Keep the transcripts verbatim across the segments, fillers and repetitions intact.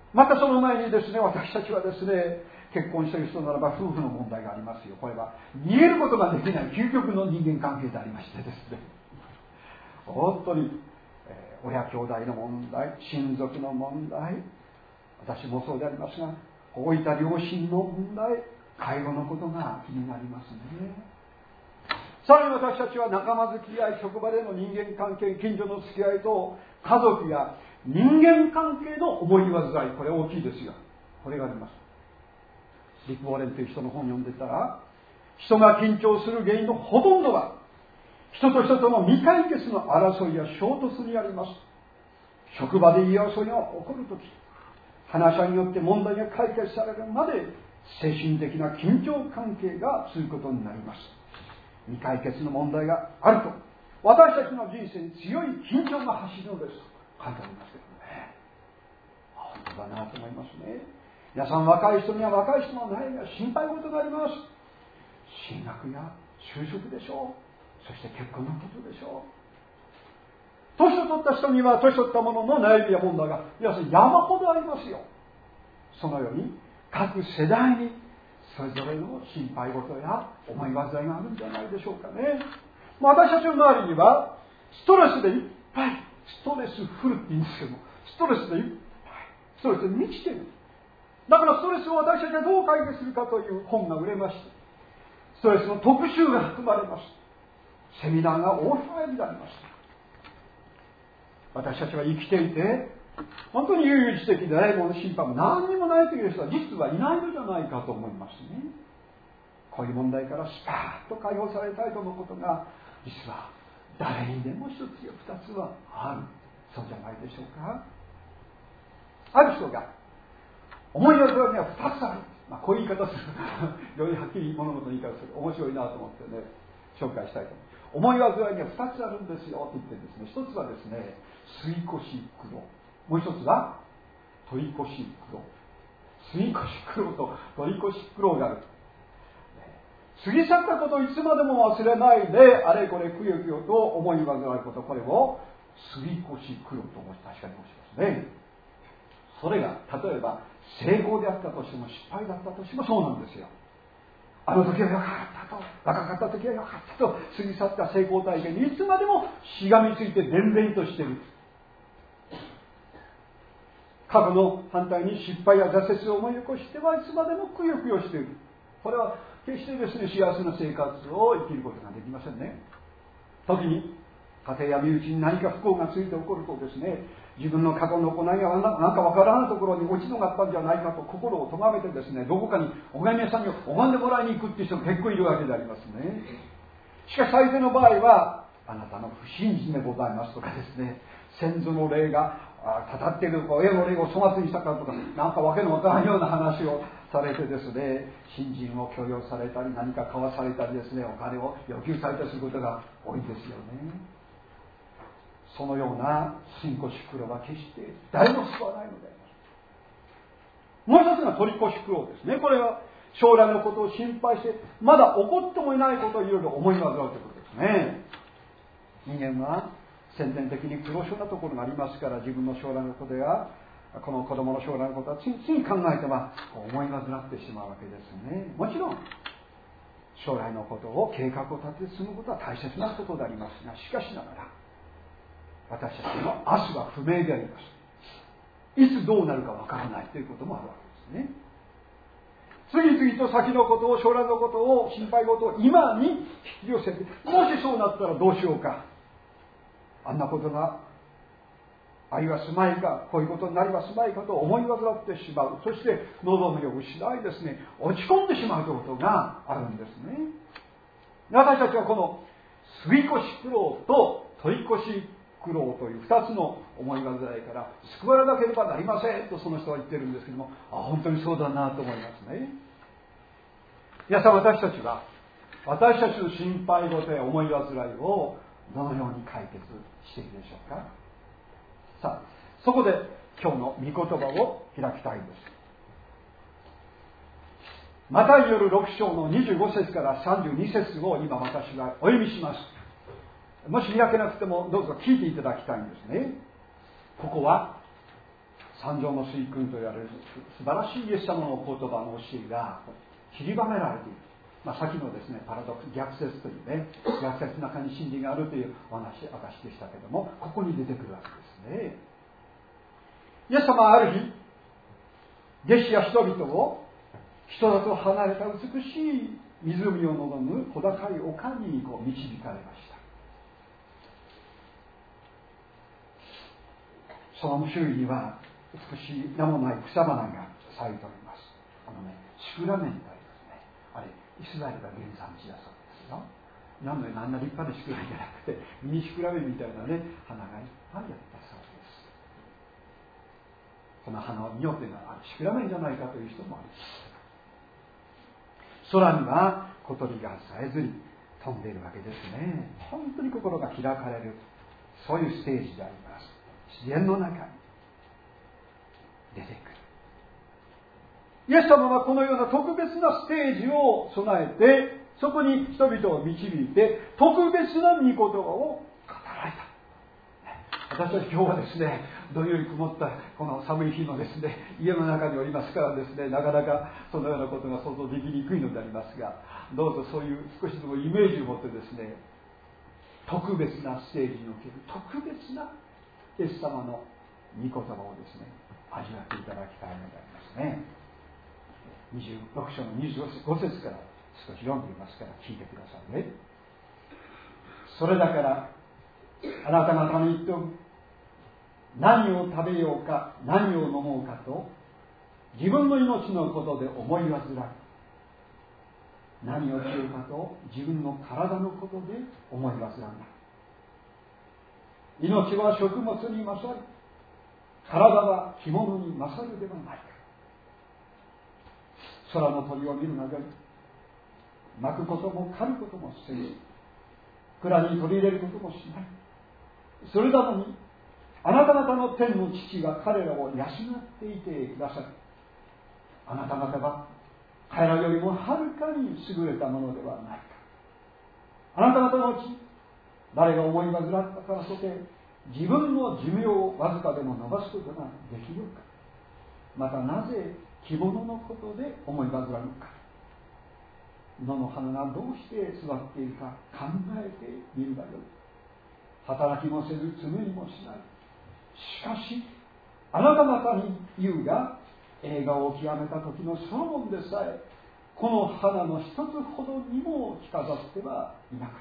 またその前にですね、私たちはですね、結婚している人ならば夫婦の問題がありますよ。これは逃げることができない究極の人間関係でありましてですね、本当に、えー、親兄弟の問題、親族の問題、私もそうでありますが、老いた両親の問題、介護のことが気になりますね。さらに私たちは仲間付き合い、職場での人間関係、近所の付き合いと家族や人間関係の思い煩い、これ大きいですよ。これがあります。リック・ウォーレンという人の本を読んでたら、人が緊張する原因のほとんどは人と人との未解決の争いや衝突にあります。職場で言い争いが起こるとき、話し合いによって問題が解決されるまで精神的な緊張関係が続くことになります。未解決の問題があると、私たちの人生に強い緊張が走るのですと書いてありますけどね。本当だなと思いますね。皆さん、若い人には若い人の悩みや心配事があります。進学や就職でしょう。そして結婚のことでしょう。年を取った人には年を取った者の悩みや問題が皆さん山ほどありますよ。そのように各世代にそれぞれの心配事や思い煩いがあるんじゃないでしょうかね。私たちの周りにはストレスでいっぱい、ストレスフルって言うんですけども、ストレスでいっぱい、ストレスで満ちている。だからストレスを私たちはどう解決するかという本が売れました。ストレスの特集が含まれます。セミナーが大騒ぎになりました。私たちは生きていて本当に悠々自適でないもの心配も何にもないという人は実はいないのじゃないかと思いますね。こういう問題からスパーッと解放されたいとのことが実は誰にでも一つや二つはある、そうじゃないでしょうか。ある人が思いの通りには二つある、まあ、こういう言い方するよりはっきり物事の言い方する面白いなと思ってね紹介したいと思います。思い煩いには二つあるんですよと言ってですね、一つはですね吸い越し苦労、もう一つは取り越し苦労。吸い越し苦労と取り越し苦労がある。過ぎ去ったことをいつまでも忘れないであれこれくよくよと思い煩うこと、これを吸い越し苦労と確かに申しますね。それが例えば成功であったとしても失敗だったとしてもそうなんですよ。あの時は良かったと、若かった時は良かったと過ぎ去った成功体験にいつまでもしがみついて伝々としている。過去の反対に失敗や挫折を思い起こしてはいつまでもくよくよしている。これは決してですね幸せな生活を生きることができませんね。時に家庭や身内に何か不幸がついて起こるとですね、自分の過去の行いがなんかわからないところに落ち度があったんじゃないかと心を咎めてですね、どこかに拝み屋さんに拝んでもらいに行くっていう人も結構いるわけでありますね。しかし最低の場合はあなたの不信心でございますとかですね、先祖の霊がたたっている親の霊を粗末にしたかとか、なんかわけのわからないような話をされてですね、信心を強要されたり何か買わされたりですね、お金を要求されたりすることが多いですよね。そのような吸い越し苦労は決して誰も救わないのであります。もう一つが取り越し苦労ですね。これは将来のことを心配してまだ起こってもいないことをいろいろ思い煩うということですね。人間は先天的に苦労症なところがありますから、自分の将来のことやこの子供の将来のことはついつい考えては思い煩ってしまうわけですね。もちろん将来のことを計画を立てて進むことは大切なことでありますが、しかしながら私たちの明日は不明であります。いつどうなるかわからないということもあるわけですね。次々と先のことを、将来のことを、心配事を今に引き寄せて、もしそうなったらどうしようか、あんなことがありはすまいか、こういうことになりはすまいかと思い煩ってしまう。そして望みを失いですね、落ち込んでしまうということがあるんですね。私たちはこの吸い越し苦労と取り越し苦労という二つの思い煩いから救われなければなりませんとその人は言ってるんですけども、あ、本当にそうだなと思いますね。皆さん、私たちは私たちの心配事や思い煩いをどのように解決しているでしょうか。さあ、そこで今日の御言葉を開きたいんです。マタイによるろく章のにじゅうご節からさんじゅうに節を今私がお読みします。もし開けなくてもどうぞ聞いていただきたいんですね。ここは三条の水訓と言われる素晴らしいイエス様の言葉の教えが散りばめられている、まあ、先のですねパラドックス逆説というね、逆説の中に真理があるというお話証でしたけども、ここに出てくるわけですね。イエス様はある日、弟子や人々を人里離れた美しい湖を望む小高い丘にこう導かれました。その周囲には美しい名もない草花が咲いております。あのね、シクラメンというですね、あれイスラエルが原産地だそうですよ。なのであんな立派なシクラメンじゃなくてミニシクラメンみたいなね花がいっぱいあったそうです。この花を見ようというのはシクラメンじゃないかという人もあります。空には小鳥がさえずり飛んでいるわけですね。本当に心が開かれる、そういうステージであります。自然の中に出てくる。イエス様はこのような特別なステージを備えて、そこに人々を導いて特別な御言葉を語られた。私たち今日はですね、どんより曇ったこの寒い日のですね、家の中におりますからですね、なかなかそのようなことが想像できにくいのでありますが、どうぞそういう少しでもイメージを持ってですね、特別なステージにおける特別なイエス様の御言葉をですね、味わっていただきたいのでありますね。にじゅうろく章のにじゅうご節から少し読んでいますから聞いてくださいね。それだからあなた方に言っておく、何を食べようか何を飲もうかと自分の命のことで思い煩い、何を着ようかと自分の体のことで思い煩い。命は食物に勝り、体は着物に勝るではないか。空の鳥を見るなどに巻くことも狩ることもせず、蔵に取り入れることもしない。それなのにあなた方の天の父が彼らを養っていてくださる。あなた方は彼らよりもはるかに優れたものではないか。あなた方のうち誰が思い煩ったからとて自分の寿命をわずかでも伸ばすことができるか。またなぜ着物のことで思い煩うのか。野の花がどうして育っているか考えてみるがよい。働きもせず紡ぎもしない。しかしあなた方に言うが、栄華を極めた時のソロモンでさえこの花の一つほどにも着飾ってはいなかった。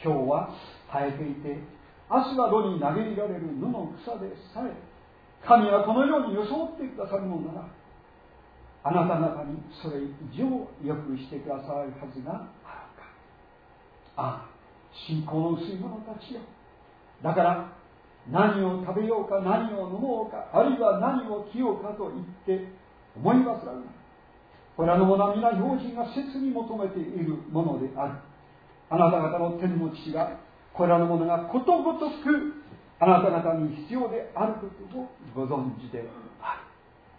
今日は生えていて明日は炉に投げ入れられる野の草でさえ神はこのように装ってくださるのなら、あなた方にそれ以上よくしてくださるはずがあるか。ああ、信仰の薄い者たちよ。だから何を食べようか何を飲もうか、あるいは何を着ようかと言って思い煩うな。これらのものは皆用心が切に求めているものである。あなた方の天の父がこれらのものがことごとくあなた方に必要であることをご存知である。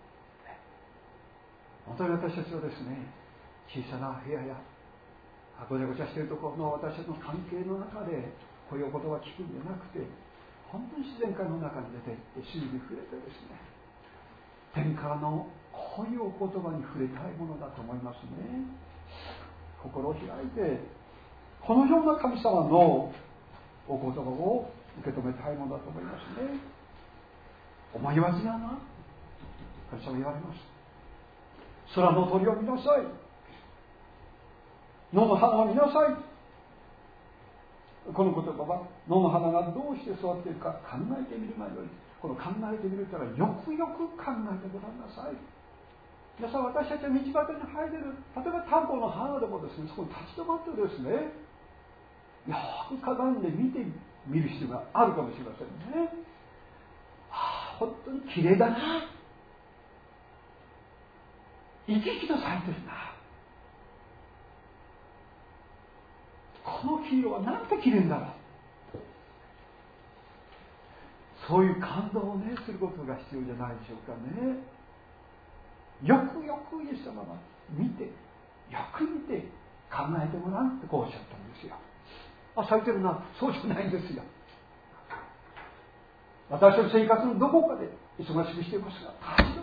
本当に私たちはですね、小さな部屋やごちゃごちゃしているところの私たちの関係の中でこういうことは聞くんじゃなくて、本当に自然界の中に出ていって主に触れてですね、天からのこういうお言葉に触れたいものだと思いますね。心を開いてこのような神様のお言葉を受け止めたいものだと思いますね。思いはずやな、神様言われます。空の鳥を見なさい、野の花を見なさい。この言葉は野の花がどうして育っているか考えてみるがよい。この考えてみるというのはよくよく考えてごらんなさい。皆さん、私たちは道端に生えている例えばタンポポの花でもですね、そこに立ち止まってですね、よくかがんで見てみる必要があるかもしれませんね。はあ、本当に綺麗だな、生き生きと咲いてるな、この黄色はなんて綺麗だろう、そういう感動をねすることが必要じゃないでしょうかね。よくよくイエス様が見て、よく見て考えてごらんってこうおっしゃったんですよ。あ、咲いてるな、そうじゃないんですよ。私の生活のどこかで忙しくしていますが、立ち